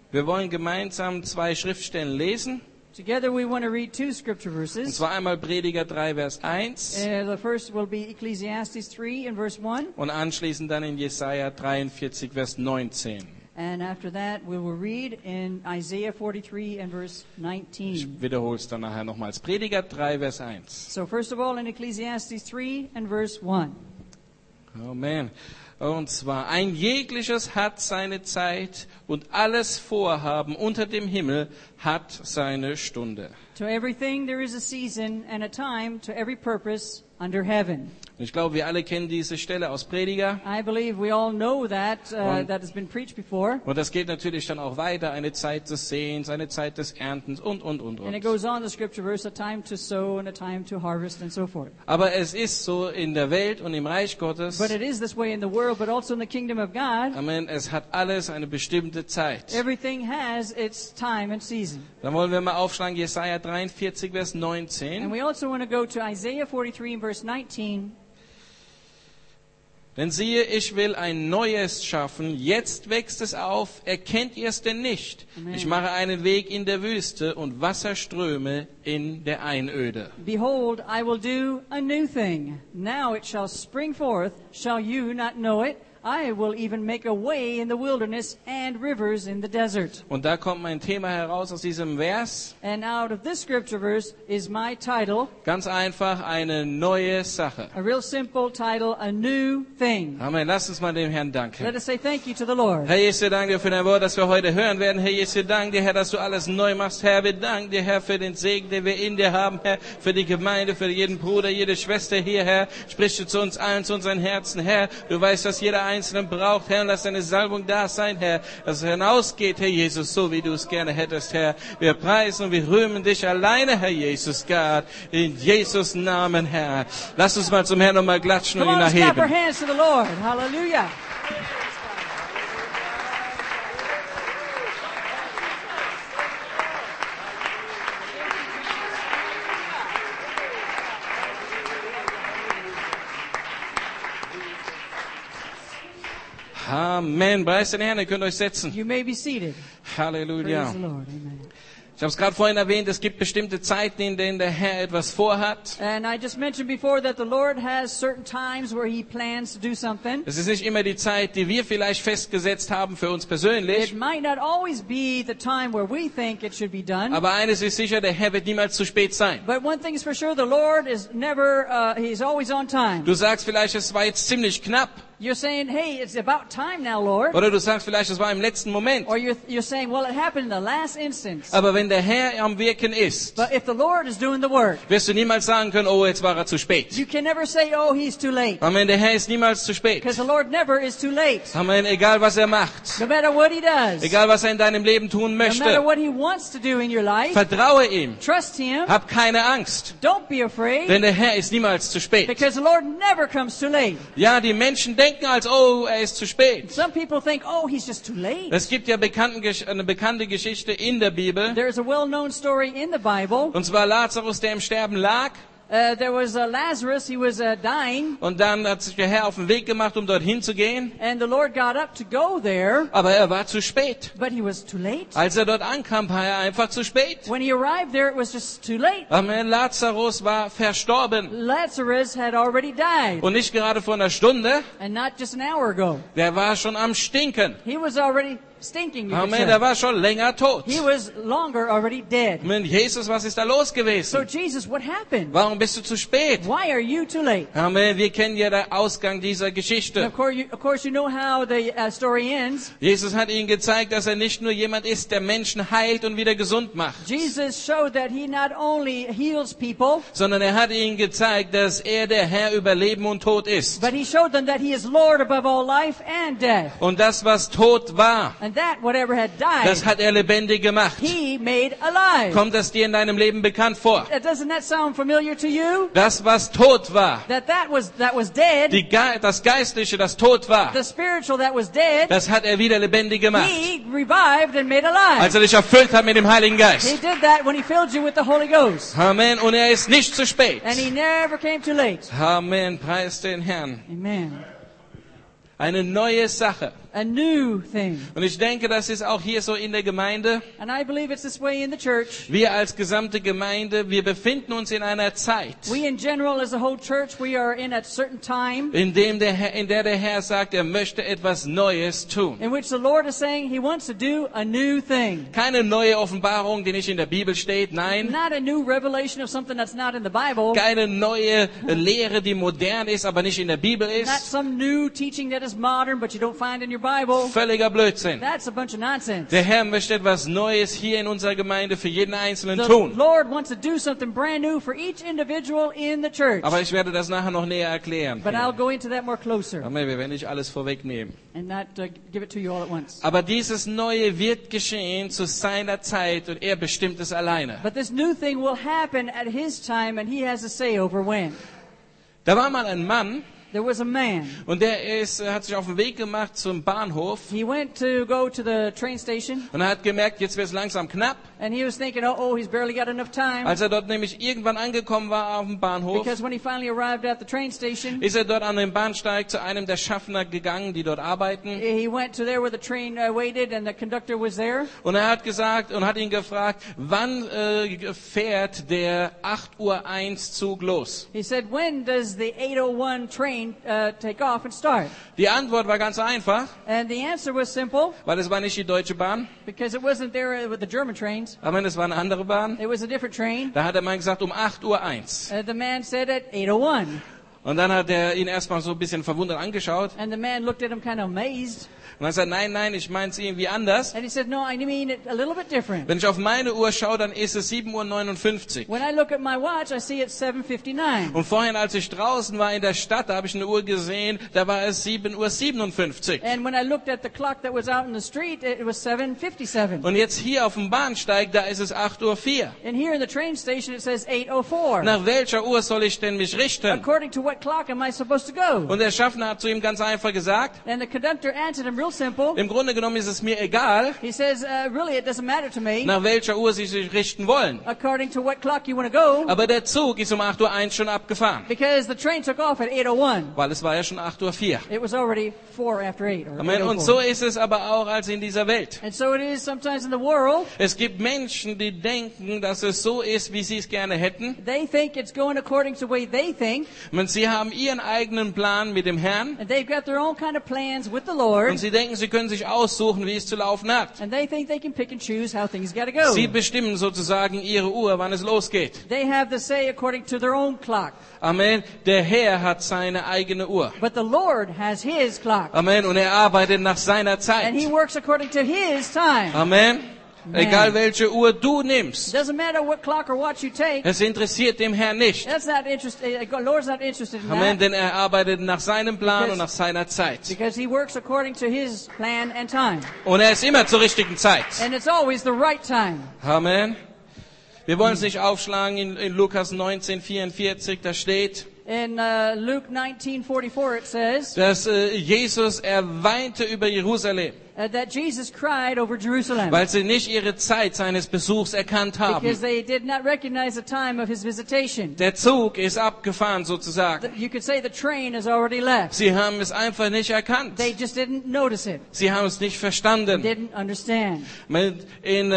Wir wollen gemeinsam 2 Schriftstellen lesen. Together we want to read 2 scripture Und verses. zwar einmal Prediger 3, Vers 1 The first will be Ecclesiastes 3 and verse 1. und anschließend dann in Jesaja 43, Vers 19. And after that we will read in Isaiah 43 and verse Ich 19. wiederhole es dann nachher nochmals. Prediger 3, Vers 1. So first of all in Ecclesiastes 3 and verse 1. Amen. Und zwar, ein jegliches hat seine Zeit und alles Vorhaben unter dem Himmel hat seine Stunde. To everything there is a season and a time to every purpose under heaven. Und ich glaube, wir alle kennen diese Stelle aus Prediger. I believe we all know that that has been preached before. Und das geht natürlich dann auch weiter. Eine Zeit des Sehens, eine Zeit des Erntens und. And it goes on the scripture verse, a time to sow and a time to harvest and so forth. Aber es ist so in der Welt und im Reich Gottes. But it is this way in the world, but also in the kingdom of God. Amen. Es hat alles eine bestimmte Zeit. Everything has its time and season. Dann wollen wir mal aufschlagen, Jesaja 43, Vers And 19. we also want to go to Isaiah 43 and verse 19. Denn siehe, ich will ein Neues schaffen, jetzt wächst es auf, erkennt ihr es denn nicht? Amen. Ich mache einen Weg in der Wüste und Wasserströme in der Einöde. Behold, I will do a new thing. Now it shall spring forth. Shall you not know it? I will even make a way in the wilderness and rivers in the desert. Und da kommt mein Thema heraus aus diesem Vers. And out of this scripture verse is my title, Ganz einfach, eine neue Sache. a real simple title, a new thing. Amen. Lass uns mal dem Herrn Let danken. us say thank you to the Lord. Herr Jesus, wir danken dir für dein Wort, das wir heute hören werden. Herr Jesus, wir danken dir, Herr, dass du alles neu machst. Herr, wir danken dir, Herr, für den Segen, den wir in dir haben, Herr, für die Gemeinde, für jeden Bruder, jede Schwester hier, Herr. Sprich du zu uns allen, zu unseren Herzen, Herr. Du weißt, was jeder Einzelne braucht, Herr, und lass deine Salbung da sein, Herr, dass es hinausgeht, Herr Jesus, so wie du es gerne hättest, Herr. Wir preisen und wir rühmen dich alleine, Herr Jesus, Gott, in Jesus' Namen, Herr. Lass uns mal zum Herrn nochmal klatschen und Come ihn on, let's clap our erheben. hands to the Lord. Hallelujah. Amen. Preis den Herrn, ihr könnt euch setzen. You may be seated. Halleluja. Praise the Lord. Amen. Ich habe es gerade vorhin erwähnt, es gibt bestimmte Zeiten, in denen der Herr etwas vorhat. And I just mentioned before that the Lord has certain times where He plans to do something. Es ist nicht immer die Zeit, die wir vielleicht festgesetzt haben für uns persönlich. It might not always be the time where we think it should be done. Aber eines ist sicher, der Herr wird niemals zu spät sein. But one thing is for sure, the Lord is never, He's always on time. Du sagst vielleicht, es war jetzt ziemlich knapp. You're saying, hey, it's about time now, Lord. Oder du sagst vielleicht, es war im letzten Moment. Or you're saying, well, it happened in the last instance. Aber wenn der Herr am Wirken ist, But if the Lord is doing the work, wirst du niemals sagen können, oh, jetzt war er zu spät. you can never say, oh, He's too late. Amen, der Herr ist niemals zu spät. Because the Lord never is too late. Amen, egal was er macht. No matter what He does. Egal was er in deinem Leben tun No matter möchte. what He wants to do in your life. Vertraue ihm. Trust Him. Hab keine Angst. Don't be afraid. Denn der Herr ist niemals zu spät. Because the Lord never comes too late. Ja, die Menschen denken als, oh, er ist zu spät. Some people think, oh, He's just too late. Es gibt ja eine bekannte Geschichte in der Bibel. There's a well-known story in the Bible. Und zwar Lazarus, der im Sterben lag. There was Lazarus, he was dying, Und dann hat sich der Herr auf den Weg gemacht, um dorthin zu gehen. and the Lord got up to go there, Aber er war zu spät. but He was too late. Als er dort ankam, war er einfach zu spät. When He arrived there, it was just too late. Amen. Lazarus war verstorben. Lazarus had already died, Und nicht gerade vor einer Stunde. and not just an hour ago. Der war schon am Stinken. He was already stinking, you could Amen. Der say. war schon länger tot. He was longer already dead. Amen. Jesus, was ist da los So gewesen? Jesus, what happened? Warum bist du zu spät? Why are you too late? Amen. Wir kennen ja den Ausgang dieser And Geschichte. of course, you know how the story ends. Jesus hat ihnen gezeigt, dass er nicht nur jemand ist, der Menschen heilt und wieder gesund macht, Jesus showed that He not only heals people, sondern er hat ihnen gezeigt, dass er der Herr über Leben und Tod ist. but He showed them that He is Lord above all life and death. Und das, was tot war, And that, whatever had das died, hat er lebendig gemacht. He made alive. Kommt das dir in deinem Leben bekannt vor? Doesn't that sound familiar to you? Das, was tot war, That was dead, das Geistliche, das tot war, the spiritual that was dead, das hat er wieder lebendig gemacht. He revived and made alive. Als er dich erfüllt hat mit dem Heiligen He Geist. did that when He filled you with the Holy Ghost. Amen. Und er ist nicht zu spät. And He never came too late. Amen. Preis den Herrn. Amen. Eine neue Sache. A new thing. Und ich denke, das ist auch hier so in der Gemeinde. And I believe it's this way in the church. Wir als gesamte Gemeinde, wir befinden uns in einer Zeit, We in general, as a whole church, we are in a certain time in der der Herr sagt, er möchte etwas Neues tun. in which the Lord is saying He wants to do a new thing. Keine neue Offenbarung, die nicht in der Bibel steht, nein. Not a new revelation of something that's not in the Bible. Keine neue Lehre, die modern ist, aber nicht in der Bibel Not ist. some new teaching that is modern, but you don't find in your Bible. Völliger Blödsinn. That's a bunch of nonsense. Der Herr möchte etwas Neues hier in unserer Gemeinde für jeden Einzelnen The tun. Lord wants to do something brand new for each individual in the church. Aber ich werde das nachher noch näher erklären. But I'll go into that more closer Amen, wir werden nicht alles vorwegnehmen. and not give it to you all at once. Aber dieses Neue wird geschehen zu seiner Zeit und er bestimmt es alleine. But this new thing will happen at His time, and He has a say over when. Da war mal ein Mann There was a man. und der hat sich auf den Weg gemacht zum Bahnhof He went to go to the train station, und er hat gemerkt, jetzt wird es langsam knapp. and he was thinking, oh, he's barely got enough time. Als er dort nämlich irgendwann angekommen war auf dem Bahnhof, Because when he finally arrived at the train station, ist er dort an den Bahnsteig zu einem der Schaffner gegangen, die dort arbeiten. he went to there where the train waited, and the conductor was there. Und er hat gesagt und hat ihn gefragt, wann fährt der 8:01 Uhr Zug los? He said, when does the 8:01 train take off and start? Die Antwort war ganz einfach, And the answer was simple, weil es war nicht die Deutsche Bahn, because it wasn't there with the German trains. aber es war eine andere Bahn. It was a different train. Da hat er mal gesagt, um 8:01 Uhr. The man said at 8:01. Und dann hat er ihn erstmal so ein bisschen verwundert angeschaut. And the man looked at him kind of amazed. Und dann sagt er, nein, ich meine es irgendwie anders. And he said, no, I mean it a little bit different. Wenn ich auf meine Uhr schaue, dann ist es 7:59 Uhr. When I look at my watch, I see it's 7:59. Und vorhin, als ich draußen war in der Stadt, da habe ich eine Uhr gesehen, da war es 7:57 Uhr. And when I looked at the clock that was out in the street, it was 7:57. Und jetzt hier auf dem Bahnsteig, da ist es 8:04 Uhr. And here in the train station, it says 8:04. Nach welcher Uhr soll ich denn mich richten? According to what clock am I supposed to go? Und der Schaffner hat zu ihm ganz einfach gesagt, And the conductor answered him real simple. im Grunde genommen ist es mir egal, He says, really, it doesn't matter to me. nach welcher Uhr Sie sich richten wollen. According to what clock you want to go. Aber der Zug ist um 8:01 Uhr schon abgefahren, Because the train took off at 8:01. weil es war ja schon 8:04 Uhr. It was already 4 after 8. Or Amen. Und 8:04. so ist es aber auch als in dieser Welt. And so it is sometimes in the world. Es gibt Menschen, die denken, dass es so ist, wie sie es gerne hätten. They think it's going according to the way they think. Und sie haben ihren eigenen Plan mit dem Herrn. And they've got their own kind of plans with the Und Lord. sie denken, sie können sich aussuchen, wie es zu laufen hat. And they think they can pick and choose how things got to go. Sie bestimmen sozusagen ihre Uhr, wann es losgeht. They have the say according to their own clock. Amen. Der Herr hat seine eigene Uhr. But the Lord has His clock. Amen. Und er arbeitet nach seiner And Zeit. He works according to His time. Amen. Egal welche Uhr du nimmst. Doesn't matter what clock or watch you take. Es interessiert dem Herrn nicht. That's not interested. Lord's not interested in Amen. that. Denn er arbeitet nach seinem Plan und nach seiner Zeit. Because He works according to His plan and time. Und er ist immer zur richtigen Zeit. And it's always the right time. Amen. Wir wollen es nicht aufschlagen in Lukas 19:44, da steht, In Luke 19:44 it says dass Jesus, er weinte über Jerusalem, that Jesus cried over Jerusalem weil sie nicht ihre Zeit seines Besuchs erkannt because haben. they did not recognize the time of His visitation. Der Zug ist abgefahren sozusagen. You could say the train has already left. Sie haben es einfach nicht erkannt. They just didn't notice it. Sie haben es nicht verstanden. Didn't understand. In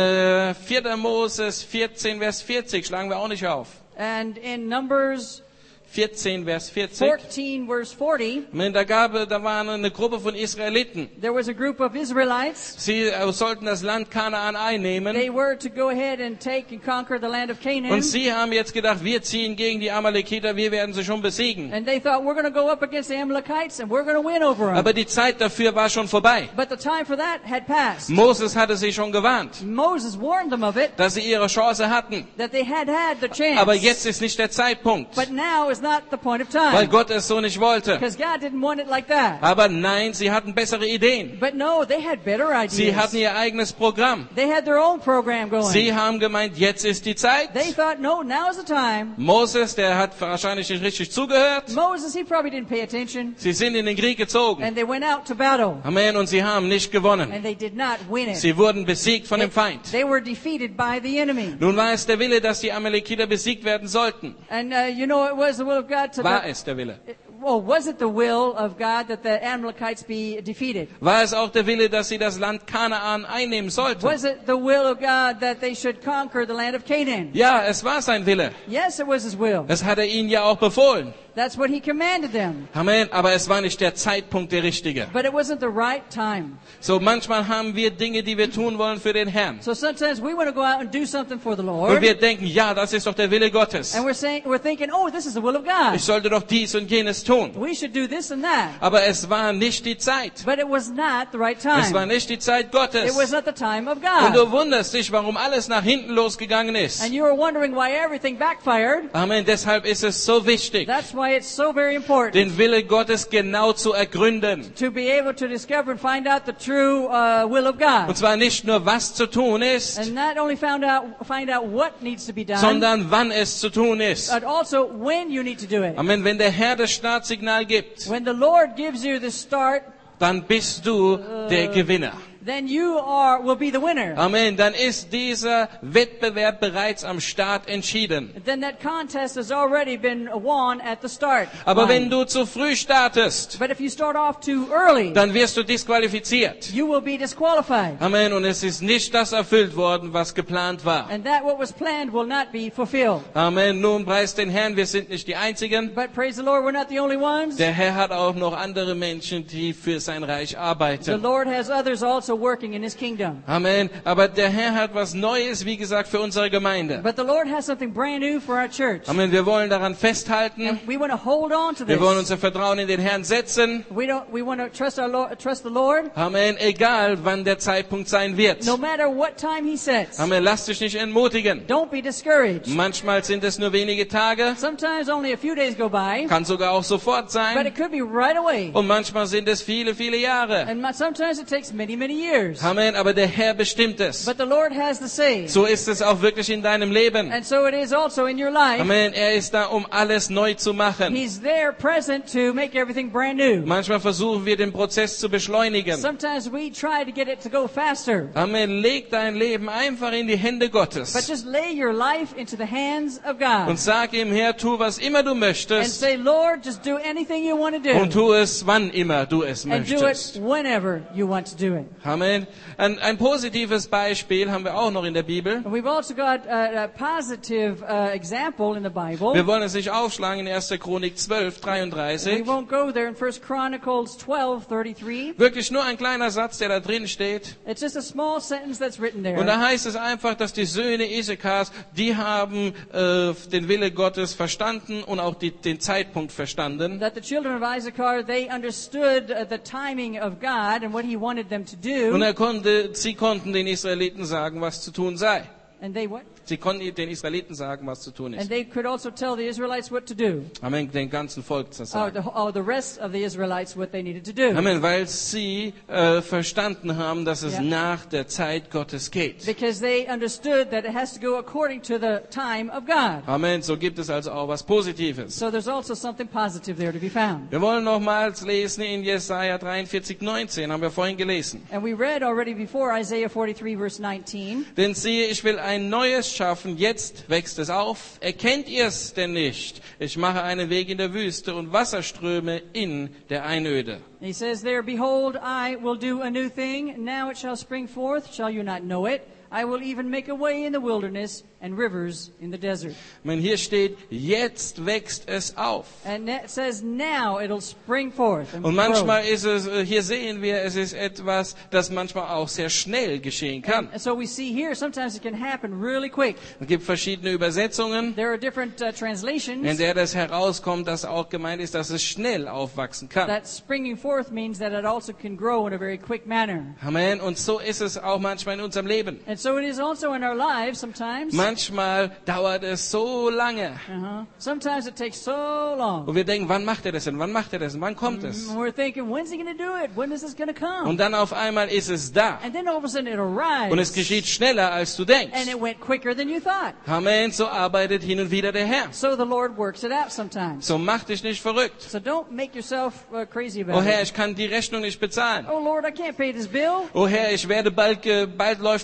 4. Moses 14, Vers 40 schlagen wir auch nicht auf. And in Numbers 14, Vers 40. 14 verse 40, Da war eine Gruppe von Israeliten. there was a group of Israelites. Sie sollten das Land Kanaan einnehmen. They were to go ahead and take and conquer the land of Canaan. Und sie haben jetzt gedacht, wir ziehen gegen die Amalekiter, wir werden sie schon besiegen. And they thought, we're going to go up against the Amalekites and we're going to win over them. Aber die Zeit dafür war schon vorbei. But the time for that had passed. Moses hatte sie schon gewarnt, Moses warned them of it, dass sie ihre Chance hatten. that they had the chance. Aber jetzt ist nicht der Zeitpunkt, But now is not the point of weil time. Gott es so nicht wollte. Because God didn't want it like that. Aber nein, sie hatten bessere Ideen. But no, they had better Sie hatten ideas. ihr eigenes Programm. They had their own program going. Sie haben gemeint, jetzt ist die Zeit. They thought, no, now is the time. Moses, der hat wahrscheinlich nicht richtig zugehört. Moses, he probably didn't pay attention. Sie sind in den Krieg gezogen. And they went out to battle. Amen. Und sie haben nicht gewonnen. And they did not win it. Sie wurden besiegt von dem Feind. They were defeated by the enemy. Nun war es der Wille, dass die Amalekiter besiegt werden sollten. And you know, it was the will of God to... War es der Wille? was it the will of God that the Amalekites be defeated? War es auch der Wille, dass sie das Land Kanaan einnehmen sollten? Was it the will of God that they should conquer the land of Canaan? Ja, es war sein Wille. Yes, it was His will. Das hat er ihnen ja auch befohlen. That's what He commanded them. Amen. Aber es war nicht der Zeitpunkt der richtige. But it wasn't the right time. So manchmal haben wir Dinge, die wir tun wollen für den Herrn. So sometimes we want to go out and do something for the Und Lord. wir denken, ja, das ist doch der Wille Gottes. And we're thinking, oh, this is the will of God. Ich sollte doch dies und jenes tun. We should do this and that. Aber es war nicht die Zeit. But it was not the right Es war time. nicht die Zeit It Gottes. was not the time of Und God. du wunderst dich, warum alles nach hinten losgegangen ist. And you were wondering why everything backfired. Amen. Deshalb ist es so wichtig, That's why it's so very important den Wille Gottes genau zu ergründen. to be able to discover and find out the true will of Und God. zwar nicht nur, was zu tun ist, And not only find out what needs to be done, sondern wann es zu tun ist. but also when you need to do it. Amen. Wenn der Herr das Startsignal gibt, When the Lord gives you the start, dann bist du der Gewinner. then you will be the winner. Amen. Dann ist dieser Wettbewerb bereits am Start entschieden. Then that contest has already been won at the start. Aber line. wenn du zu früh startest, But if you start off too early, dann wirst du disqualifiziert. you will be disqualified. Amen. Und es ist nicht das erfüllt worden, was geplant war. And that what was planned will not be fulfilled. Amen. Nun preist den Herrn, wir sind nicht die Einzigen. But praise the Lord, we're not the only ones. Der Herr hat auch noch andere Menschen, die für sein Reich The arbeiten. Lord has others also working in His kingdom. Amen. Aber der Herr hat was Neues, wie gesagt, für unsere Gemeinde. But the Lord has something brand new for our church. Amen. Wir wollen daran festhalten. And we want to hold on to Wir wollen this. unser Vertrauen in den Herrn setzen. We want to trust the Lord Amen. Egal, wann der Zeitpunkt sein wird. no matter what time He sets. Amen. Lass dich nicht entmutigen. Don't be discouraged. Manchmal sind es nur wenige Tage. Sometimes only a few days go by, Kann sogar auch sofort but sein. it could be right away. Und manchmal sind es viele, viele Jahre. And sometimes it takes many, many years. Amen. Aber der Herr bestimmt es. But the Lord has the say. So ist es auch wirklich in deinem Leben. And so it is also in your life. Amen. Er ist da, um alles neu zu machen. He's there present to make everything brand new. Manchmal versuchen wir, den Prozess zu beschleunigen. Sometimes we try to get it to go faster. Amen. Leg dein Leben einfach in die Hände But Gottes. just lay your life into the hands of Und God. sag ihm, Herr, tu, was immer du And möchtest. say, Lord, just do anything you want to Und do. tu es, wann immer du es And do it möchtest. whenever you want to do it. Amen. Ein positives Beispiel haben wir auch noch in der Bibel. And we've also got a positive example in the Bible. Wir wollen es nicht aufschlagen in 1. Chronik 12, We 33. won't go there in 1 Chronicles 12:33. Wirklich nur ein kleiner Satz, der da drin steht. It's just a small sentence that's written Und da there. heißt es einfach, dass die Söhne Isakars, die haben den Wille Gottes verstanden und auch den Zeitpunkt verstanden. That the children of Issachar, they understood the timing of God and what He wanted them to Und do. sie konnten den Israeliten sagen, was zu tun sei. And they what? Sie konnten den Israeliten sagen, was zu tun And ist. they could also tell the Israelites what to do. Amen, den ganzen Volk zu Or sagen. the rest of the Israelites what they needed to do. Amen, weil sie verstanden haben, dass es Ja. nach der Zeit Gottes geht. Because they understood that it has to go according to the time of God. Amen, so gibt es also auch was Positives. So there's also something positive there to be found. Wir wollen nochmals lesen in Jesaja 43, 19, haben wir vorhin gelesen. And we read already before Isaiah 43 verse 19. Denn siehe, ich will ein neues schaffen, jetzt wächst es auf. Erkennt ihr es denn nicht? Ich mache einen Weg in der Wüste und Wasserströme in der Einöde. And he says there, Behold, I will do a new thing. Now it shall spring forth. Shall you not know it? I will even make a way in the wilderness and rivers in the desert. Hier steht, jetzt wächst es auf. And it says now it'll spring forth. And Und grow. manchmal ist es, hier sehen wir, es ist etwas, das manchmal auch sehr schnell geschehen kann. And so we see here, sometimes it can happen really quick. Es gibt verschiedene Übersetzungen, There are different in translations. der das herauskommt, dass auch gemeint ist, dass es schnell aufwachsen kann. That springing forth means that it also can grow in a very quick manner. Amen. Und so ist es auch manchmal in unserem Leben. And so it is also in our lives sometimes. Manchmal dauert es so lange. Sometimes it takes so long. Und wir denken, wann macht er das denn? Wann macht er das denn? Wann kommt es? And we're thinking, when's he going to do it? When is this going to come? Und dann auf einmal ist es da. And then all of a sudden it arrives. Und es geschieht schneller, als du denkst. And it went quicker than you thought. Amen. So arbeitet hin und wieder der Herr. So the Lord works it out sometimes. So mach dich nicht verrückt. So don't make yourself crazy Oh about Herr, it. ich kann die Rechnung nicht bezahlen. Oh Lord, I can't pay this bill. Oh Herr, ich werde bald läuft mein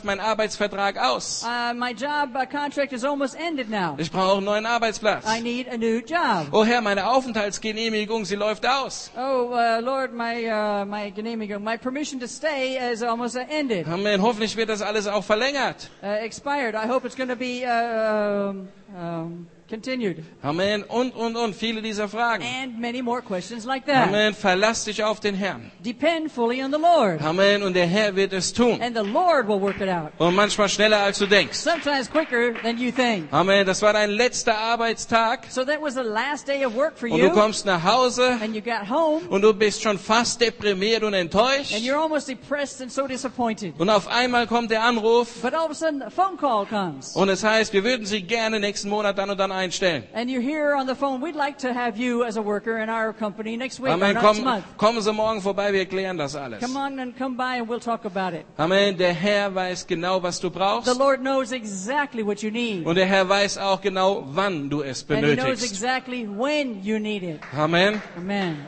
Arbeitsvertrag aus. My job contract is almost ended now. Ich brauche einen neuen Arbeitsplatz. I need a new job. Oh Herr, meine Aufenthaltsgenehmigung, sie läuft aus. Oh, Lord, my Genehmigung, my permission to stay is almost ended. Amen. Hoffentlich wird das alles auch verlängert. Expired. I hope it's going to be continued. Amen. Und viele dieser Fragen. And many more questions like that. Amen. Verlass dich auf den Herrn. Depend fully on the Lord. Amen. Und der Herr wird es tun. And the Lord will work it out. Und manchmal schneller als du denkst. Sometimes quicker than you think. Amen. Das war dein letzter Arbeitstag. So that was the last day of work for Und du you. kommst nach Hause. And you got home. Und du bist schon fast deprimiert und enttäuscht. And you're almost depressed and so disappointed. Und auf einmal kommt der Anruf. But all of a sudden a phone call comes. Und es heißt, wir würden Sie gerne nächsten Monat dann und dann einstellen. And you're here on the phone. We'd like to have you as a worker in our company next week or Amen. next month. Kommen Sie morgen vorbei, wir klären das alles. Come on and come by and we'll talk about it. Amen. Der Herr weiß genau, was du brauchst. The Lord knows exactly what you need. Und der Herr weiß auch genau, wann du es And He knows benötigst. exactly when you need it. Amen. Amen.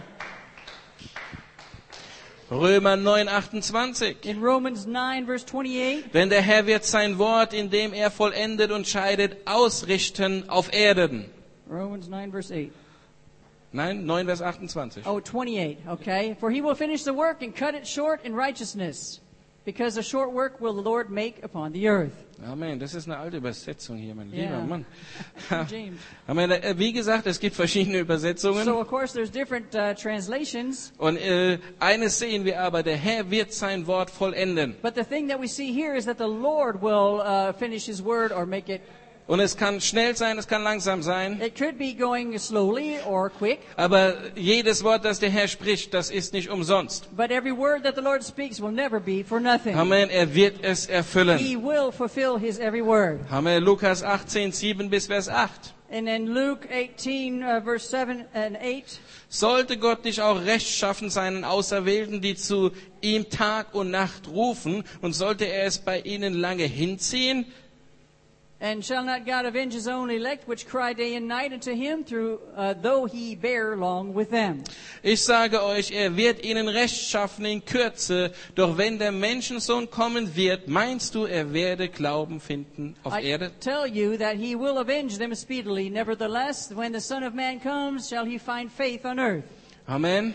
Römer 9,28. In Romans 9, verse 28, Denn der Herr wird sein Wort, indem er vollendet und scheidet, ausrichten auf Erden. Romans 9, verse 8. Nein, 9 Vers 28. Oh, 28, okay. For He will finish the work and cut it short in righteousness, because a short work will the Lord make upon the earth. Amen. Das ist eine alte Übersetzung hier, mein lieber Yeah. Mann. James. Amen. Wie gesagt, es gibt verschiedene Übersetzungen. So, of course, there's different translations. Und eines sehen wir aber, der Herr wird sein Wort vollenden. But the thing that we see here is that the Lord will finish His word or make it. Und es kann schnell sein, es kann langsam sein. It could be going slowly or quick. Aber jedes Wort, das der Herr spricht, das ist nicht umsonst. But every word that the Lord speaks will never be for nothing. Amen. Er wird es erfüllen. He will fulfill His every word. Amen. Lukas 18, 7 bis Vers 8. And in Luke 18, verse 7 and 8, Sollte Gott nicht auch rechtschaffen seinen Auserwählten, die zu ihm Tag und Nacht rufen, und sollte er es bei ihnen lange hinziehen? and shall not God avenge His own elect, which cry day and night unto Him, though He bear long with them? Ich sage euch, er wird ihnen Recht schaffen in Kürze. Doch wenn der Menschensohn kommen wird, meinst du, er werde Glauben finden auf I Erde? tell you that He will avenge them speedily. Nevertheless, when the Son of Man comes, shall He find faith on earth? Amen.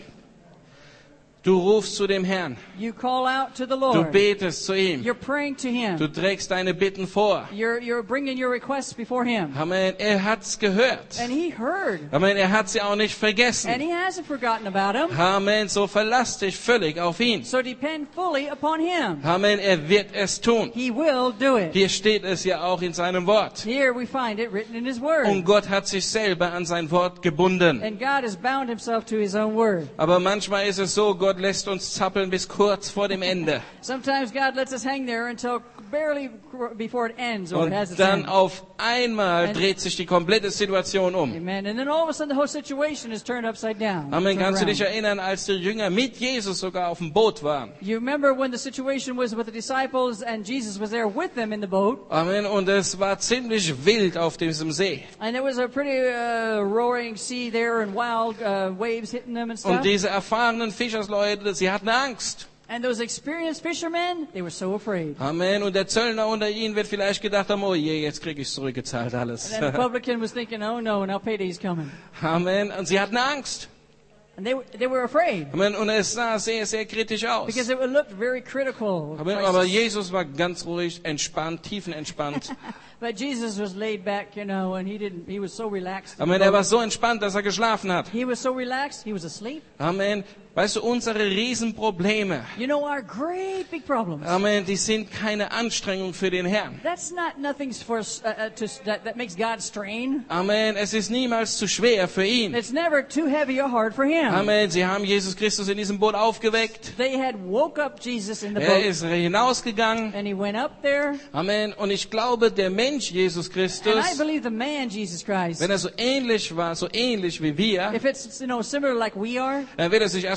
Du rufst zu dem Herrn. You call out to the Du Lord. betest zu ihm. You're praying to Him. Du trägst deine Bitten vor. You're bringing your requests before Him. Amen. Er hat's gehört. And He heard. Amen. Er hat sie auch nicht And vergessen. He hasn't forgotten about them. Amen. So verlass dich völlig auf ihn. So depend fully upon Him. Amen. Er wird es tun. He will do it. Hier steht es ja auch in seinem Wort. Here we find it written in His Und Word. Gott hat sich selber an sein Wort gebunden. And God has bound Himself to His own Word. Aber manchmal ist es so, Gott lässt uns zappeln bis kurz vor dem Ende. Sometimes God lets us hang there until barely before it ends or Und it has its dann end. auf einmal dreht sich die komplette Situation um. Amen. And then all of a sudden the whole situation is turned upside down. Amen. Turned Kannst du around. dich erinnern, als die Jünger mit Jesus sogar auf dem Boot waren? You remember when the situation was with the disciples and Jesus was there with them in the boat, Amen. Und es war ziemlich wild auf diesem See. and there was a pretty roaring sea there and wild waves hitting them and stuff. Und diese erfahrenen Fischersleute, sie hatten Angst. And those experienced fishermen, they were so afraid. Amen. Und der Zöllner unter ihnen wird vielleicht gedacht haben, oh je, jetzt kriege ich zurückgezahlt alles. And then the publican was thinking, oh no, now payday's coming. Amen. Und sie hatten Angst. And they were afraid Amen. Und es sah sehr, sehr kritisch aus. because it looked very critical. Amen. Aber Jesus war ganz ruhig, entspannt, tiefenentspannt. But Jesus was laid back, you know, and he was so relaxed. Amen. Er war so entspannt, dass er geschlafen hat. He was so relaxed, he was asleep. Amen. Weißt du, unsere Riesenprobleme, You know, our great big problems. Amen, die sind keine Anstrengung für den Herrn. That's not nothing for that makes God strain. Amen. Es ist niemals zu schwer für ihn. It's never too heavy or hard for Him. Amen. Sie haben Jesus Christus in diesem Boot aufgeweckt. They had woke up Jesus in the Er boat, ist hinausgegangen. and He went up there. Amen. Und ich glaube, der Mensch Jesus And I Christus, believe the man Jesus Christ, wenn er so ähnlich war, so ähnlich wie wir, if it's similar like we are, dann wird er sich erstmal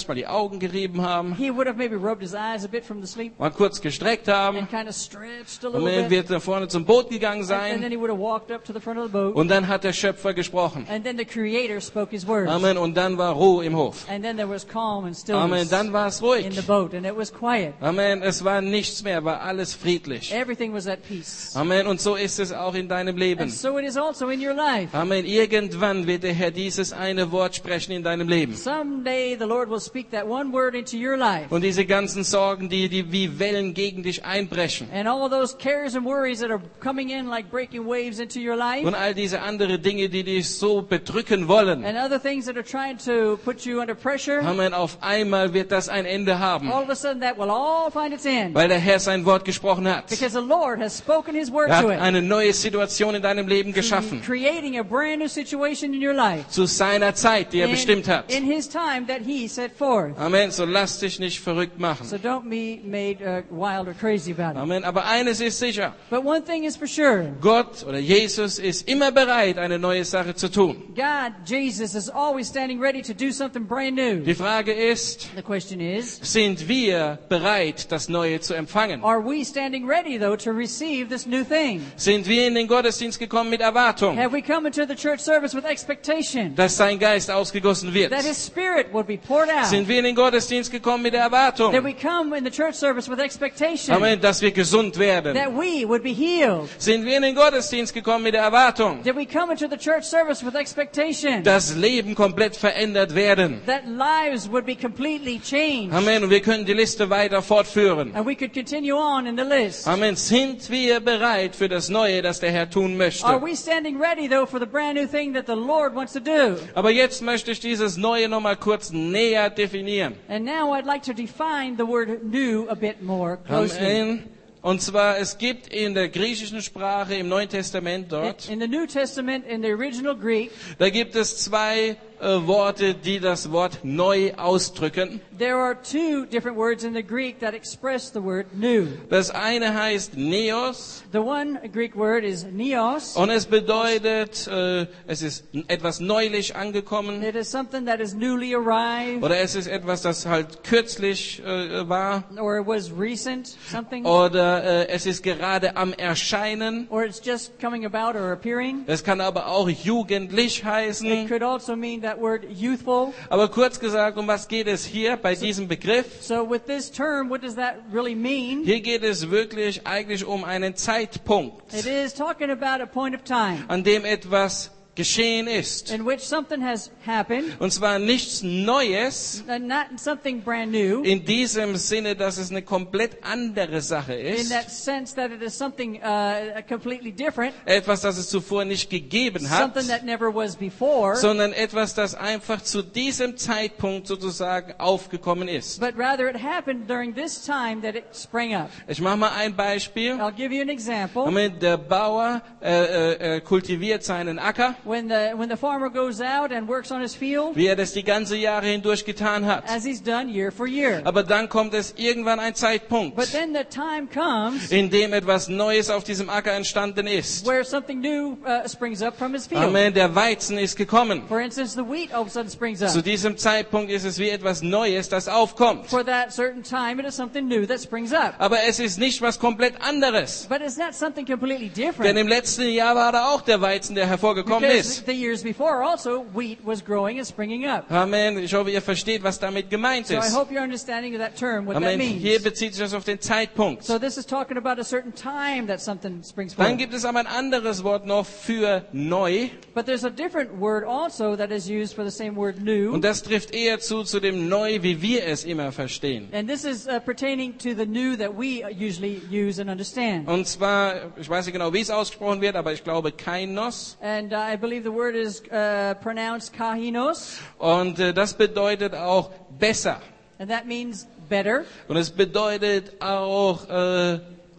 manchmal die Augen gerieben haben, He would have maybe rubbed his eyes a bit from the sleep mal kurz gestreckt haben. and kind of stretched a Und little dann bit. wird er vorne zum Boot gegangen And sein. then he would have walked up to the front of the boat. Und dann hat der Schöpfer gesprochen. And then the Creator spoke His words. Amen. Und dann war Ruhe im Hof. And then there was calm and Amen. stillness Dann war es in ruhig. the boat. And it was quiet. Amen. Es war nichts mehr, war alles friedlich. Everything was at peace. Amen. Und so ist es auch in deinem And Leben. so it is also in your life. Amen. Irgendwann wird der Herr dieses eine Wort sprechen in deinem Leben. Someday the Lord will speak that one word into your life. Und diese ganzen Sorgen, die wie Wellen gegen dich einbrechen. And all of those cares and worries that are coming in like breaking waves into your life. Und all diese andere Dinge, die dich so bedrücken wollen. And other things that are trying to put you under pressure. Amen. Auf einmal wird das ein Ende haben. All of a sudden that will all find its end. Weil der Herr sein Wort gesprochen hat. Because the Lord has spoken His word Er to hat it. eine neue Situation in deinem Leben geschaffen. Creating a brand new situation in your life. Zu seiner Zeit, die er bestimmt hat. In His time that He set forth. Amen. So lass dich nicht verrückt machen. So don't be made wild or crazy about it. Amen. Aber eines ist sicher. But one thing is for sure. Gott oder Jesus ist immer bereit, eine neue Sache zu tun. God, Jesus, is always standing ready to do something brand new. Die Frage ist, The question is, sind wir bereit, das Neue zu empfangen? are we standing ready, though, to receive this new thing? Sind wir in den Gottesdienst gekommen mit Erwartung, Have we come into the church service with expectation dass sein Geist ausgegossen wird? that His Spirit will be poured out? Sind wir in den Gottesdienst gekommen mit der Erwartung, That we come in the church service with expectation Amen, dass wir gesund werden? that we would be healed? Sind wir in den Gottesdienst gekommen mit der Erwartung, That we come into the church service with expectation dass Leben komplett verändert werden? that lives would be completely changed? Amen. Und wir können die Liste weiter fortführen. And we could continue on in the list. Amen. Sind wir bereit für das Neue, das der Herr tun Are möchte? we standing ready, though, for the brand new thing that the Lord wants to do? Aber jetzt möchte ich dieses Neue noch mal kurz näher definieren. And now I'd like to define the word new a bit more closely. Amen. Und zwar, es gibt in der griechischen Sprache im Neuen Testament dort, In the New Testament, in the original Greek, da gibt es zwei Worte, die das Wort neu ausdrücken. there are two different words in the Greek that express the word new. Das eine heißt Neos The one Greek word is neos. und es bedeutet, es ist etwas neulich angekommen It is something that is newly arrived, oder es ist etwas, das halt kürzlich war or it was recent, something, oder es ist gerade am Erscheinen. or it's just coming about or appearing. Es kann aber auch jugendlich It heißen. could also mean that word youthful. Aber kurz gesagt, um was geht es hier bei diesem Begriff? So with this term, what does that really mean? Hier geht es wirklich eigentlich um einen Zeitpunkt, It is talking about a point of time an dem etwas geschehen ist. in which something has happened, Und zwar nichts Neues and not something brand new, in diesem Sinne, dass es eine komplett andere Sache in ist. that sense that it is something completely different, Etwas, das es zuvor nicht gegeben hat, something that never was before, sondern etwas, das einfach zu diesem Zeitpunkt sozusagen aufgekommen ist. but rather it happened during this time that it sprang up. Ich mache mal ein Beispiel. I'll give you an example. Der Bauer kultiviert seinen Acker, When the farmer goes out and works on his field, wie er das die ganze Jahre hindurch getan hat. as he's done year for year. Aber dann kommt es irgendwann ein Zeitpunkt, But then the time comes in dem etwas Neues auf diesem Acker entstanden ist. where something new springs up from his field. Amen, der Weizen ist gekommen. For instance, the wheat all of a sudden springs Zu up. diesem Zeitpunkt ist es wie etwas Neues, das aufkommt. For that certain time, it is something new that springs up. Aber es ist nicht was komplett anderes. But it's not something completely Denn different. im letzten Jahr war da auch der Weizen, der hervorgekommen Because ist. the years before also, wheat was growing and springing up. Amen. Ich hoffe, ihr versteht, was damit gemeint So I ist. hope you're understanding of that term, what that Amen. Hier means. bezieht sich das auf den Zeitpunkt. So this is talking about a certain time that something springs Dann forth. gibt es aber ein anderes Wort noch für neu. But there's a different word also that is used for the same word new. Und das trifft eher zu dem Neu, wie wir es immer verstehen. And this is pertaining to the new that we usually use and understand. Und zwar, ich weiß nicht genau, wie es ausgesprochen wird, aber ich glaube Kainos. And I believe the word is pronounced kahinos. Und das bedeutet auch besser. And that means better. Und es bedeutet auch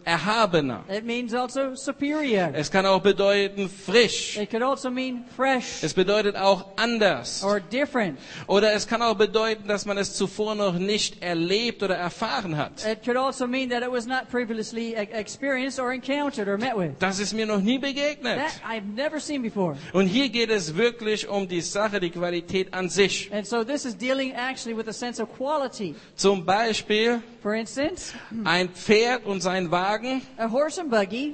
erhabener. It means also superior. Es kann auch bedeuten frisch. It could also mean fresh Es bedeutet auch anders. or different. Oder es kann auch bedeuten, dass man es zuvor noch nicht erlebt oder erfahren hat. It could also mean that it was not previously experienced or encountered or met with. Das ist mir noch nie begegnet. That I've never seen before. Und hier geht es wirklich um die Sache, die Qualität an sich. And so this is dealing actually with a sense of quality. Zum Beispiel For instance, ein Pferd und sein Wagen. a horse and buggy.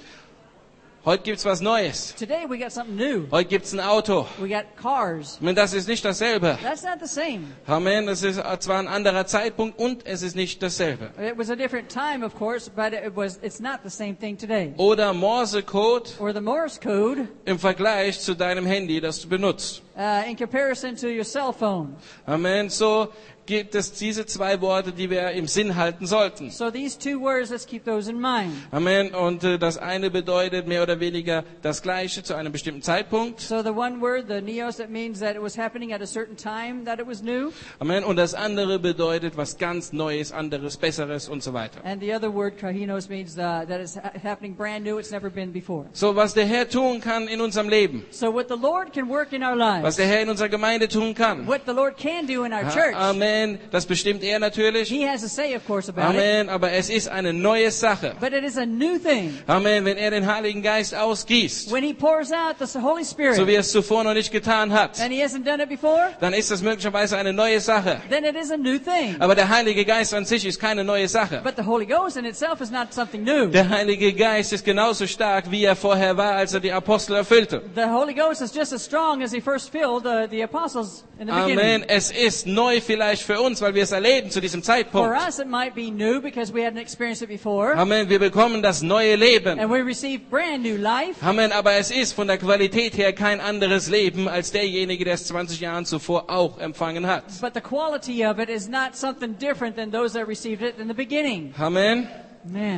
Heute gibt's was Neues. Today we got something new. Heute gibt's ein Auto. We got cars. Und das ist nicht dasselbe. That's not the same. Amen. Es ist zwar ein anderer Zeitpunkt und es ist nicht dasselbe. It was a different time, of course, but it's not the same thing today. Oder Morsecode Or the Morse code im Vergleich zu deinem Handy, das du benutzt. in comparison to your cell phone. Amen. So gibt es diese zwei Worte, die wir im Sinn halten sollten. So these two words, let's keep those in mind. Amen. Und das eine bedeutet mehr oder weniger das Gleiche zu einem bestimmten Zeitpunkt. So the one word, the neos, that means that it was happening at a certain time, that it was new. Amen. Und das andere bedeutet was ganz Neues, anderes, Besseres und so weiter. And the other word, krahinos, means that it's happening brand new, it's never been before. So, was der Herr tun kann in unserem Leben, So what the Lord can work in our was lives, der Herr in unserer Gemeinde tun kann. what the Lord can do in our church, Amen. Das bestimmt er natürlich. He has a say, of course, about it. Amen. Aber es ist eine neue Sache. But it is a new thing. Amen. Wenn er den Heiligen Geist ausgießt, When He pours out the Holy Spirit, so wie er es zuvor noch nicht getan hat, and He hasn't done it before, dann ist das möglicherweise eine neue Sache. then it is a new thing. Aber der Heilige Geist an sich ist keine neue Sache. But the Holy Ghost in itself is not something new. Der Heilige Geist ist genauso stark, wie er vorher war, als er die Apostel erfüllte. The Holy Ghost is just as strong as He first filled the apostles in the Amen. beginning. Es ist neu vielleicht für uns, weil wir es erleben zu diesem For Zeitpunkt. us, it might be new because we hadn't experienced it before, Amen. Wir bekommen das neue Leben. and we receive brand new life. Amen. Aber es ist von der Qualität her kein anderes Leben als derjenige, der es 20 Jahren zuvor auch empfangen hat. But the quality of it is not something different than those that received it in the beginning. Amen. Man,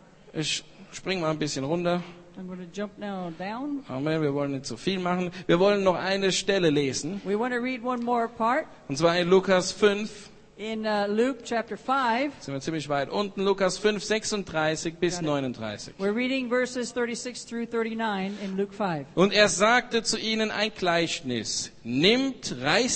Ich spring mal ein bisschen runter. I'm going to jump now down. Amen. Wir wollen nicht zu viel machen. Wir wollen noch eine Stelle lesen. We want to read one more part Und zwar in Lukas 5. in Luke chapter 5. Sind wir ziemlich weit unten. Lukas 5, 36 bis 39. We're reading verses 36 through 39 in Luke 5. Und er sagte zu ihnen ein Gleichnis. Niemand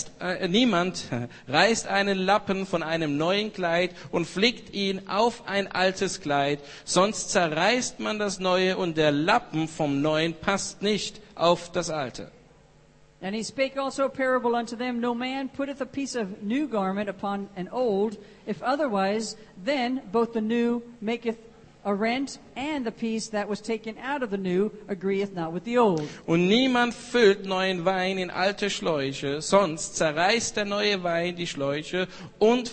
reißt einen Lappen von einem neuen Kleid und flickt ihn auf ein altes Kleid, sonst zerreißt man das neue und der Lappen vom neuen passt nicht auf das alte. And he spake also a parable unto them, No man putteth a piece of new garment upon an old, if otherwise, then both the new maketh a rent, and the piece that was taken out of the new agreeth not with the old. Und niemand füllt neuen Wein in alte Schläuche, sonst zerreißt der neue Wein die Schläuche und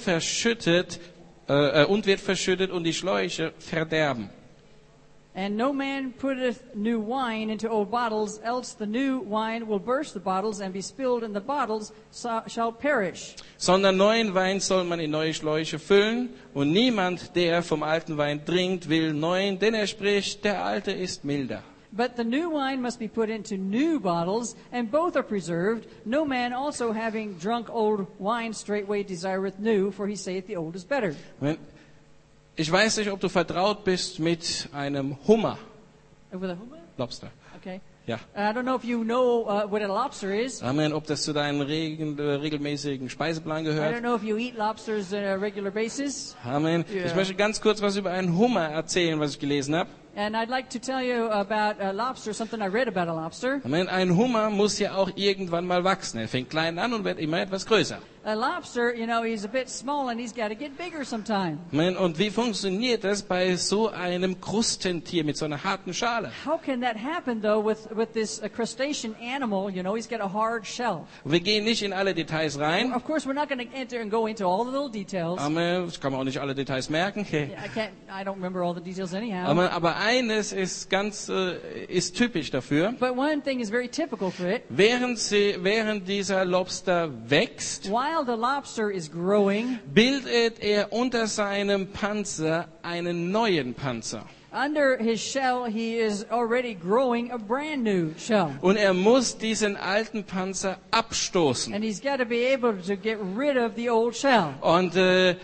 wird verschüttet und die Schläuche verderben. And no man putteth new wine into old bottles, else the new wine will burst the bottles and be spilled, and the bottles shall perish. Sondern neuen Wein soll man in neue Schläuche füllen, und niemand, der vom alten Wein trinkt, will neuen, denn er spricht, der alte ist milder. But the new wine must be put into new bottles, and both are preserved. No man also having drunk old wine straightway desireth new, for he saith the old is better. Ich weiß nicht, ob du vertraut bist mit einem Hummer. With a hummer? Lobster. Okay. Ja. I don't know if you know what a lobster is. Amen. Ob das zu deinem regelmäßigen Speiseplan I don't gehört. know if you eat lobsters on a regular basis. Amen. Ja. Ich möchte ganz kurz was über einen Hummer erzählen, was ich gelesen habe. And I'd like to tell you about a lobster, something I read about a lobster. Amen. Ein Hummer muss ja auch irgendwann mal wachsen. Er fängt klein an und wird immer etwas größer. A lobster, you know, he's a bit small and he's got to get bigger sometime. Amen. Und wie funktioniert das bei so einem Krustentier mit so einer harten Schale? How can that happen, though, with this crustacean animal? You know, he's got a hard shell. Wir gehen nicht in alle Details rein. Of course, we're not going to enter and go into all the little details. Amen. Ich kann mir auch nicht alle Details merken. I don't remember all the details anyhow. Amen. Aber eines ist ist typisch dafür. But one thing is very typical for it. Während dieser Lobster wächst, While the lobster is growing, bildet er unter seinem Panzer einen neuen Panzer. Under his shell, he is already growing a brand new shell. Und er muss diesen alten Panzer abstoßen. And he's got to be able to get rid of the old shell. Und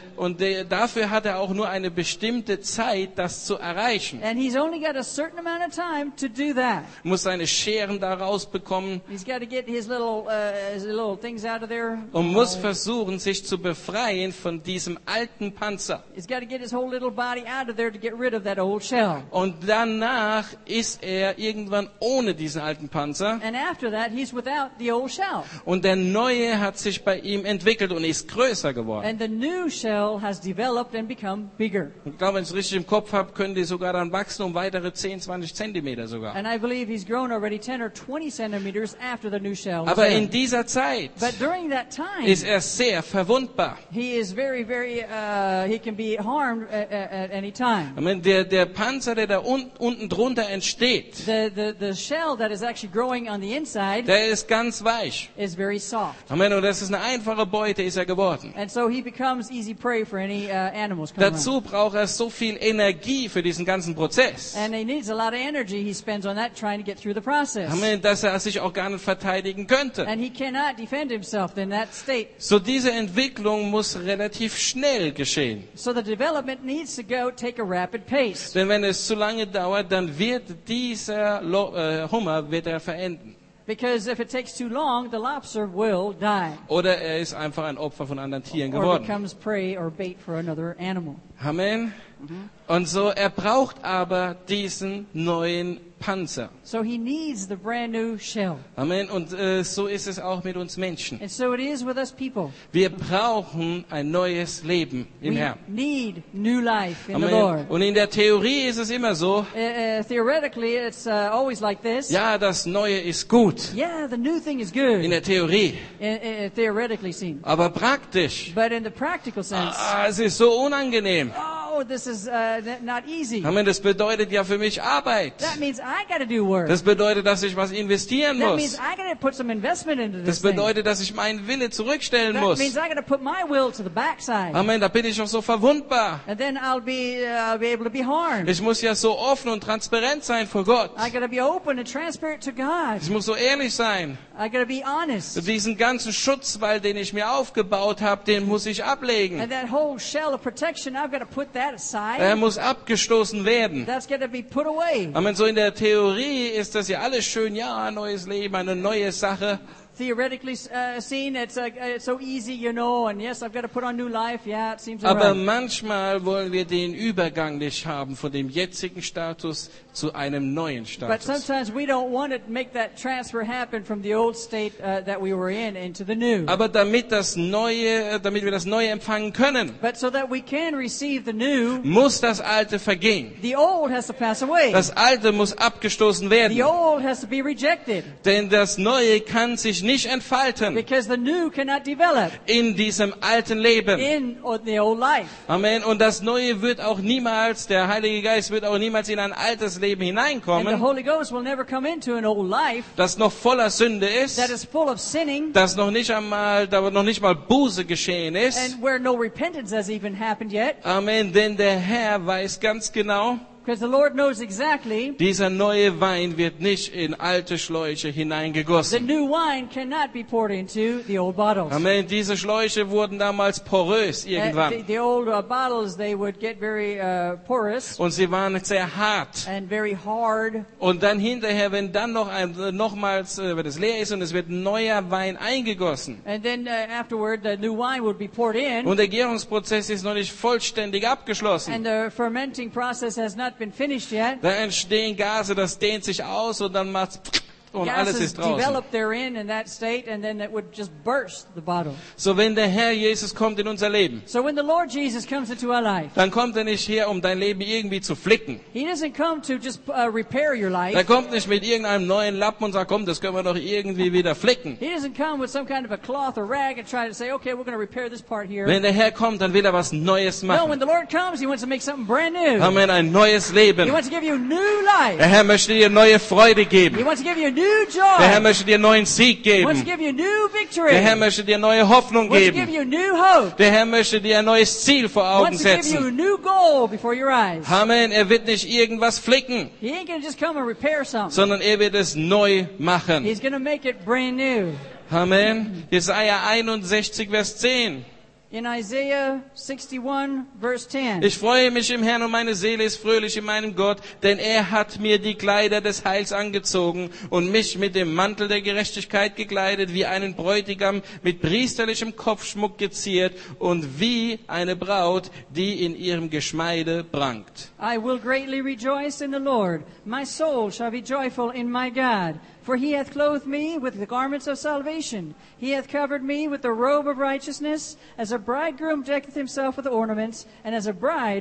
dafür hat er auch nur eine bestimmte Zeit, das zu erreichen. And he's only got a certain amount of time to do that. Muss seine Scheren da rausbekommen He's got to get his little things out of there. und muss versuchen, sich zu befreien von diesem alten Panzer. He's got to get his whole little body out of there to get rid of that old shell. Und danach ist er irgendwann ohne diesen alten Panzer. And after that, he's without the old shell. Und der neue hat sich bei ihm entwickelt und ist größer geworden. And the new shell has developed and become bigger. Ich glaube, wenn ich es richtig im Kopf habe, können die sogar dann wachsen um weitere 10, 20 Zentimeter sogar. And I believe he's grown already 10 or 20 centimeters after the new shell was Aber there. in dieser Zeit But during that time, ist er sehr verwundbar. he is very, he can be harmed at any time. Ich meine, der Panzer, der da unten drunter entsteht, The shell that is actually growing on the inside der ist ganz weich. is very soft. Ich meine, und das ist eine einfache Beute, ist er geworden. And so he becomes easy prey for any animals coming around. Dazu braucht er so viel Energie für diesen ganzen Prozess, And he needs a lot of energy he spends on that trying to get through the process. ich meine, dass er sich auch gar nicht verteidigen könnte. And he cannot defend himself in that state. So diese Entwicklung muss relativ schnell geschehen. So the development needs to take a rapid pace. Denn wenn es zu lange dauert, dann wird dieser Hummer wird er verenden. Because if it takes too long, the lobster will die. Oder er ist einfach ein Opfer von anderen Tieren Or geworden. becomes prey or bait for another animal. Amen. Und so, er braucht aber diesen neuen Panzer. So he needs the brand new shell. Amen. Und so ist es auch mit uns Menschen. And so it is with us people. Wir brauchen ein neues Leben im We Herrn. need new life in the Amen. Lord. Und in der Theorie ist es immer so, Theoretically, it's always like this. ja, das Neue ist gut. Yeah, the new thing is In good, der Theorie. theoretically seen. Aber praktisch, But in the practical sense, es ist so unangenehm. oh, this is not easy. Amen. Das bedeutet ja für mich Arbeit. That means I got to do work. Das bedeutet, dass ich was investieren That means muss. I got to put some investment into Das this thing. bedeutet, dass ich meinen Wille zurückstellen That muss. means I got to put my will to the backside. Amen, da bin ich auch so verwundbar. And then I'll be able to be harmed. Ich muss ja so offen und transparent sein vor Gott. I got to be open and transparent to God. Ich muss so ehrlich sein. I got to be honest. Diesen ganzen Schutzwall, den ich mir aufgebaut habe, den muss ich ablegen. And that whole shell of protection, I've got to put that Er aside. muss abgestoßen werden. That's got to be put away. Amen, so in der Theorie ist das ja alles schön, ja, ein neues Leben, eine neue Sache. Theoretically seen, it's so easy, you know, and yes, I've got to put on new life. Yeah, it seems Aber alright. manchmal wollen wir den Übergang nicht haben von dem jetzigen Status zu einem neuen But Status. sometimes we don't want to make that transfer happen from the old state that we were in into the new. Aber damit wir das Neue empfangen können, But so that we can receive the new, muss das Alte vergehen. the old has to pass away. Das Alte muss abgestoßen werden. The old has to be rejected Denn das Neue kann sich nicht entfalten because the new cannot develop in diesem alten Leben. in the old life. Amen. Und das Neue wird auch niemals, der Heilige Geist wird auch niemals in ein altes Leben And the hineinkommen, Holy Ghost will never come into an old life das noch voller Sünde ist, that is full of sinning da noch nicht mal Buße geschehen ist. and where no repentance has even happened yet. Amen. Denn der Herr weiß ganz genau, Because the Lord knows exactly dieser neue Wein wird nicht in alte Schläuche the hineingegossen. new wine cannot be poured into the old bottles. Amen. Diese Schläuche wurden damals porös irgendwann. The old bottles, they would get very porous Und sie waren sehr hart. and very hard. Und dann hinterher, wenn dann nochmals, wenn es leer ist und es wird neuer Wein eingegossen. And then afterward, the new wine would be poured in. Und der Gärungsprozess ist noch nicht vollständig abgeschlossen. And the fermenting process has not been finished yet. Da entstehen Gase, das dehnt sich aus und dann macht's und alles Gases ist draußen. develop therein in that state, and then it would just burst the bottle. So, wenn der Herr Jesus kommt in unser Leben, So when the Lord Jesus comes into our life, dann kommt er nicht her, um dein Leben irgendwie zu flicken. He doesn't come to just repair your Er life. kommt nicht mit irgendeinem neuen Lappen und sagt, komm, das können wir doch irgendwie wieder flicken. He doesn't come with some kind of a cloth or rag and try to say, okay, we're going to repair this part here. Wenn der Herr kommt, dann will er was Neues No, when machen. the Lord comes, He wants to make something brand new. Amen, ein neues He Leben. wants to give you new Der life. Herr möchte dir neue Freude He geben. wants to give you new Der Herr joy. möchte dir neuen Sieg He wants geben. to give you new Der Herr victory. möchte dir neue Hoffnung He wants to give geben. you new hope. Der Herr möchte dir ein neues Ziel vor He Augen wants to give you a setzen. new goal before your eyes. Amen. Er wird nicht irgendwas flicken, He ain't going to just come and repair something. sondern er wird es neu machen. He's going to make it brand new. Amen. Jesaja 61, Vers 10. In Isaiah 61, verse 10. Ich freue mich im Herrn und meine Seele ist fröhlich in meinem Gott, denn er hat mir die Kleider des Heils angezogen und mich mit dem Mantel der Gerechtigkeit gekleidet, wie einen Bräutigam mit priesterlichem Kopfschmuck geziert und wie eine Braut, die in ihrem Geschmeide prangt. I will greatly rejoice in the Lord. My soul shall be joyful in my God. For he hath clothed me with the garments of salvation. He hath covered me with the robe of righteousness, as a bridegroom decketh himself with ornaments, and as a bride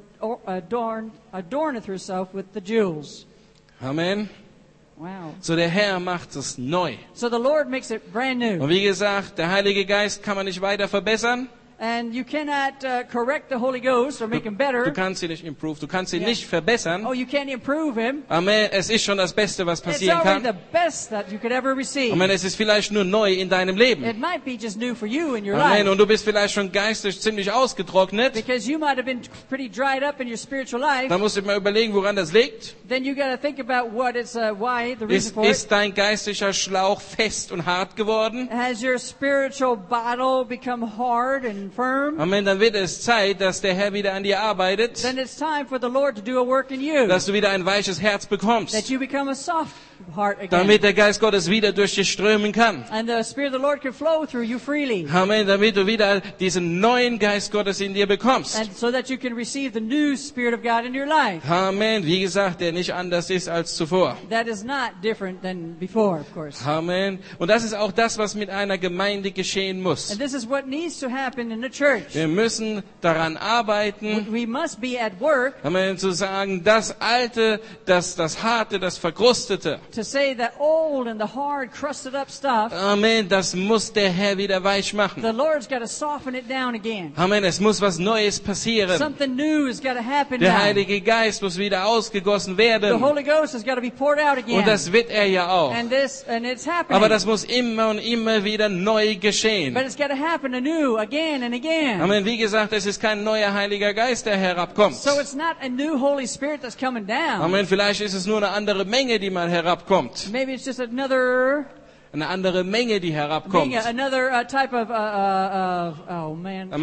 adorneth herself with the jewels. Amen. Wow. So der Herr macht es neu. So the Lord makes it brand new. Und wie gesagt, der Heilige Geist kann man nicht weiter verbessern. And you cannot correct the Holy Ghost or make him Du better. kannst ihn nicht improve, du kannst ihn Ja. nicht verbessern. Oh, you can't improve him. Amen. Es ist schon das Beste, was It's passieren already kann. the best that you could ever receive. Amen. Es ist vielleicht nur neu in deinem Leben. It might be just new for you in your Amen. life. Und du bist vielleicht schon geistig ziemlich ausgetrocknet. Because you might have been pretty dried up in your spiritual life. Dann musst du mal überlegen, woran das liegt. Then you got to think about what it's why the reason for it. Ist dein geistlicher Schlauch fest und hart geworden? Has your spiritual bottle become hard and firm? Amen. Dann wird es Zeit, dass der Herr wieder an dir arbeitet, Then it's time for the Lord to do a work in you. dass du wieder ein weiches Herz That bekommst, you become a soft heart again. damit der Geist Gottes wieder durch dich strömen kann. And the Spirit of the Lord can flow through you freely. Amen. Damit du wieder diesen neuen Geist Gottes in dir bekommst. And so that you can receive the new Spirit of God in your life. Amen. Wie gesagt, der nicht anders ist als zuvor. That is not different than before, of course. Amen. Und das ist auch das, was mit einer Gemeinde geschehen muss. And this is what needs to happen in the church. Wir müssen daran arbeiten, We must be at work Amen, zu sagen, das Alte, das Harte, das Verkrustete, to say that old and the hard, crusted up stuff, Amen, das muss der Herr wieder weich machen. the Lord's got to soften it down again. Amen, es muss was Neues passieren. Something new has got to happen Der now. Heilige Geist muss wieder ausgegossen The werden. Holy Ghost has got to be poured out again. Und das wird er ja auch. And it's happening. Aber das muss immer und immer wieder neu geschehen. But it's got to happen anew, again and again. Amen, wie gesagt, es ist kein neuer Heiliger Geist, der herabkommt. So it's not a new Holy Spirit that's coming down. Amen, vielleicht ist es nur eine andere Menge, die mal herabkommt. Maybe it's just another Eine andere Menge, die herabkommt. another type of oh man,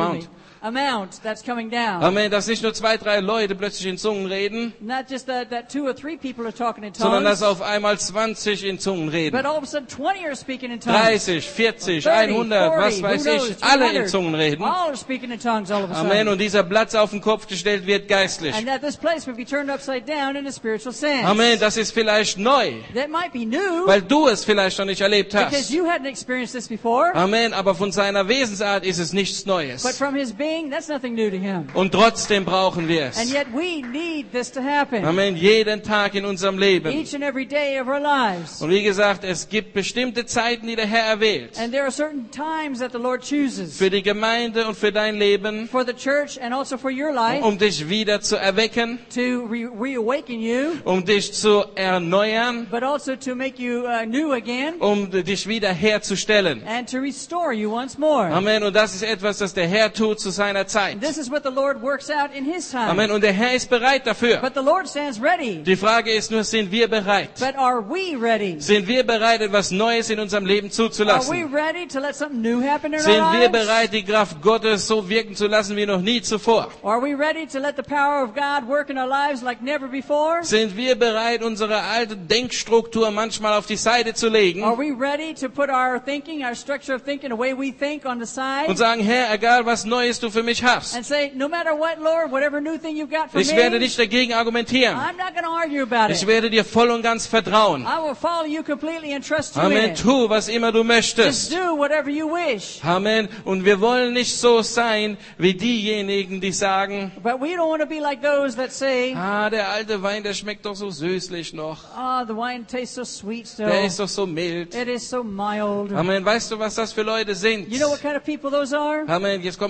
amount that's coming down. Amen, dass nicht nur 2, 3 Leute plötzlich in Zungen reden, Not just that 2 or 3 people are talking in sondern dass tongues, auf einmal 20 in Zungen reden. but all of a sudden 20 are speaking in tongues. 30, 40, 30, 100, 40, was weiß who knows, ich, alle in 200. Zungen reden. All are speaking in tongues all of a Amen, sudden. und dieser Platz auf den Kopf gestellt wird geistlich. And that this place would be turned upside down in a spiritual sense. Amen, das ist vielleicht neu, That might be new weil du es vielleicht noch nicht erlebt because hast. you hadn't experienced this before. Amen, aber von seiner Wesensart ist es nichts But Neues. from his being, that's nothing new to him. Und trotzdem brauchen wir And es. yet we need this to happen. Amen, jeden Tag in unserem Leben. Each and every day of our lives. Und wie gesagt, es gibt bestimmte Zeiten, die der Herr erwählt. And there are certain times that the Lord chooses Für die Gemeinde und für dein Leben, for the church and also for your life um dich wieder zu erwecken, to reawaken you, um dich zu erneuern, but also to make you new again um dich wieder herzustellen. and to restore you once more. Amen. Und das ist etwas, das der Herr tut zu seiner Zeit. This is what the Lord works out in His time. Amen. Und der Herr ist bereit dafür. But the Lord stands ready. Die Frage ist nur, sind wir bereit? But are we ready? Sind wir bereit, etwas Neues in unserem Leben Are we zuzulassen? ready to let something new happen in Sind our wir lives? bereit, die Kraft Gottes so wirken zu lassen wie noch nie zuvor? Are we ready to let the power of God work in our lives like never before? Sind wir bereit, unsere alte Denkstruktur manchmal auf die Seite zu legen Are we ready to put our thinking, our structure of thinking, the way we think on the side? und sagen, Herr, egal was Neues du für mich hast, And say, no matter what, Lord, whatever new thing you've got for ich werde me, nicht dagegen argumentieren. I'm not going to argue about Ich it. werde dir voll und ganz vertrauen. I will follow you completely and trust you in Amen. it. Tu, was immer du Just möchtest. do whatever you wish. Amen. Und wir wollen nicht so sein wie diejenigen, die sagen, But we don't want to be like those that say, der alte Wein, der schmeckt doch so süßlich noch. oh, the wine tastes so sweet still. Der ist doch so mild. It is so mild. Amen. Weißt du, was das für Leute sind? You know what kind of people those are? Amen. Jetzt komme ich direkt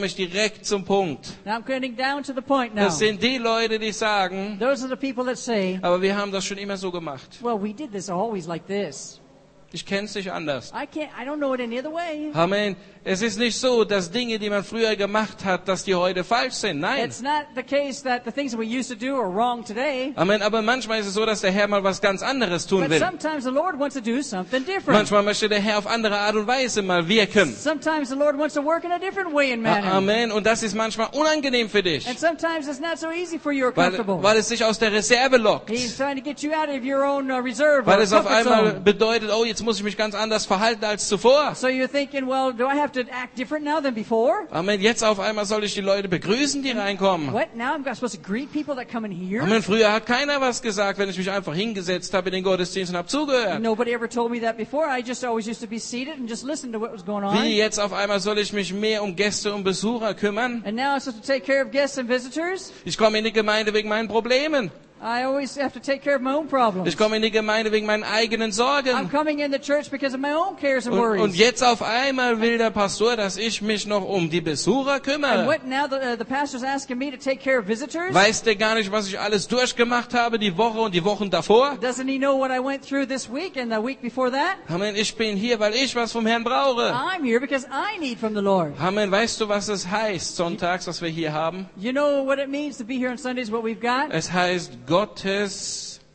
direkt zum Punkt. Now I'm getting down to the point now. Das sind die Leute, die sagen, Those are the people that say, aber wir haben das schon immer so gemacht. well, we did this always like this. Ich kenne es nicht anders. I don't know it any other way. Amen. Es ist nicht so, dass Dinge, die man früher gemacht hat, dass die heute falsch sind. Nein. It's not the case that the things that we used to do are wrong today. Amen. Aber manchmal ist es so, dass der Herr mal was ganz anderes tun But will. sometimes the Lord wants to do something different. Manchmal möchte der Herr auf andere Art und Weise mal wirken. Sometimes the Lord wants to work in a different way and manner. Amen. Und das ist manchmal unangenehm für dich, And sometimes it's not so easy for you or comfortable. weil es sich aus der Reserve lockt. He's trying to get you out of your own reserve Weil or es auf comfort einmal zone. bedeutet, oh, jetzt muss ich mich ganz anders verhalten als zuvor. So you're thinking, well, do I have to act different now than before? Amen. Jetzt auf einmal soll ich die Leute begrüßen, die reinkommen. What, now I'm supposed to greet people that come in here? Amen. Früher hat keiner was gesagt, wenn ich mich einfach hingesetzt habe in den Gottesdienst und habe zugehört. Nobody ever told me that before. I just always used to be seated and just listen to what was going Wie on. jetzt auf einmal soll ich mich mehr um Gäste und Besucher kümmern? And now I'm supposed to take care of guests and visitors? Ich komme in die Gemeinde wegen meinen Problemen. I always have to take care of my own problems. Ich komme in die Gemeinde wegen meinen eigenen I'm Sorgen. coming in the church because of my own cares and Und worries. jetzt auf einmal will der Pastor, dass ich mich noch um die Besucher And kümmere. what now the pastor's asking me to take care of visitors? Weiß der gar nicht, was ich alles durchgemacht habe, die Woche und die Wochen davor? Doesn't he know what I went through this week and the week before that? Amen, ich bin hier, weil ich was vom Herrn brauche. I'm here because I need from the Lord. Amen, weißt du, was es heißt, sonntags, was wir hier haben? You know what it means to be here on Sundays, what we've got? Es heißt Gottes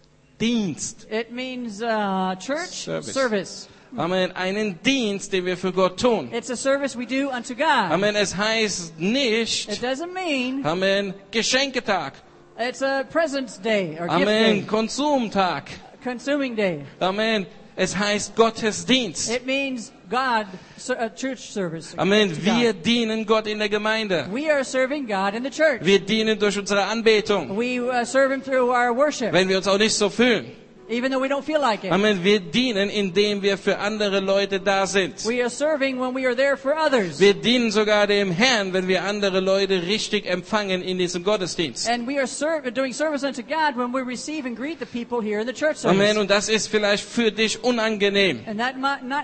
Dienst. It means church Service. Amen, einen Dienst, den wir für Gott tun. It's a service we do unto God. Amen, es heißt It nicht, doesn't mean Amen, Geschenketag. it's a presents day or gift Amen, day, Konsumtag. consuming day. Amen, es heißt Gottesdienst. It means God, a church service. Amen, to wir God. dienen Gott in der Gemeinde. We are serving God in the church. Wir dienen durch unsere Anbetung, We serve Him through our worship, wenn wir uns auch nicht so fühlen. even though we don't feel like it. Amen, wir dienen, indem wir für andere Leute da sind. We are serving when we are there for others. Wir dienen sogar dem Herrn, wenn wir andere Leute richtig empfangen in diesem Gottesdienst. And we are doing service unto God when we receive and greet the people here in the church Amen, service. und das ist vielleicht für dich unangenehm. And that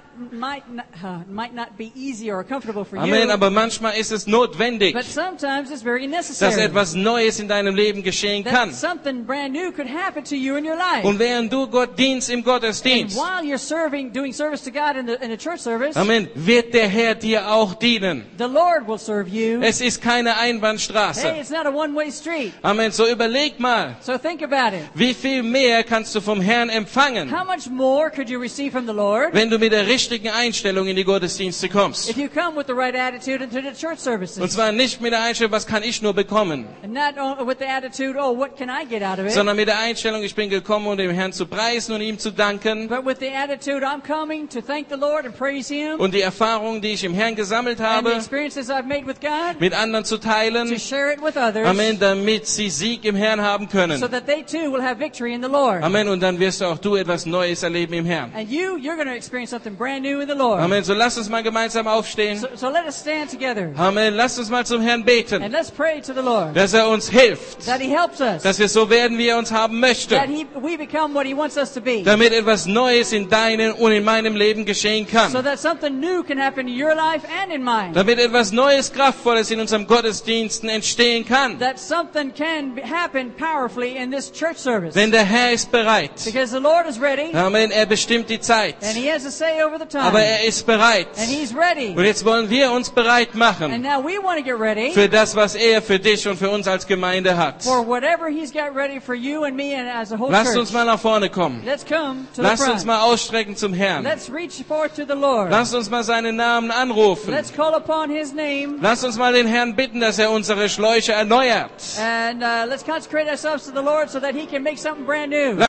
might not be easy or comfortable for Amen, you. aber manchmal ist es notwendig, But sometimes it's very dass necessary. etwas Neues in deinem Leben geschehen That kann. something brand new could happen to you in your life. Und während du Gott dienst im And Gottesdienst, while you're doing service to God in the church service, Amen, wird der Herr dir auch dienen. the Lord will serve you. Es ist keine Hey, Einbahnstraße. it's not a one-way street. Amen, so überleg mal, So think about it. wie viel mehr kannst du vom Herrn empfangen, How much more could you receive from the Lord wenn du mit der richtigen Einstellung in die Gottesdienste kommst. if you come with the right attitude into the church services? Und zwar nicht mit der Einstellung, was kann ich nur bekommen, And not with the attitude, oh, what can I get out of it? sondern mit der Einstellung, ich bin gekommen, um dem Herrn zu preisen und ihm zu danken. But with the attitude, I'm coming to thank the Lord and praise Him. Und die Erfahrungen, die ich im Herrn gesammelt And the habe, experiences I've made with God, mit anderen zu to teilen. share it with others, Amen, damit sie Sieg im Herrn haben können. so that they too will have victory in the Lord. Amen, und dann wirst du auch du etwas Neues erleben im Herrn. And you're going to experience something brand new in the Lord. Amen, so lass uns mal gemeinsam aufstehen. So let us stand together Amen, lass uns mal zum Herrn beten, and let's pray to the Lord dass er uns hilft, that He helps us, dass wir so werden, wie er uns haben möchte, that we become what He wants us to be, damit etwas Neues in deinem und in meinem Leben geschehen so kann. that something new can happen in your life and in mine. Damit etwas Neues, Kraftvolles in unserem Gottesdiensten entstehen kann. That something can happen powerfully in this church service. Denn der Herr ist bereit. Because the Lord is ready, Amen, er bestimmt die Zeit. and He has a say over the time. Aber er ist bereit. And He's ready. Und jetzt wollen wir uns bereit And machen now we want to get ready für das, was er für dich und für uns als Gemeinde hat. for whatever He's got ready for you and me and as a whole Lasst church. uns mal nach vorne kommen. Let's come to the Lasst uns front. mal ausstrecken zum Herrn. Let's reach forth to the Lord. Lasst uns mal seinen Namen anrufen. Let's call upon His name. Lasst uns mal den Herrn bitten, dass er unsere Schläuche erneuert. And let's consecrate ourselves to the Lord so that He can make something brand new.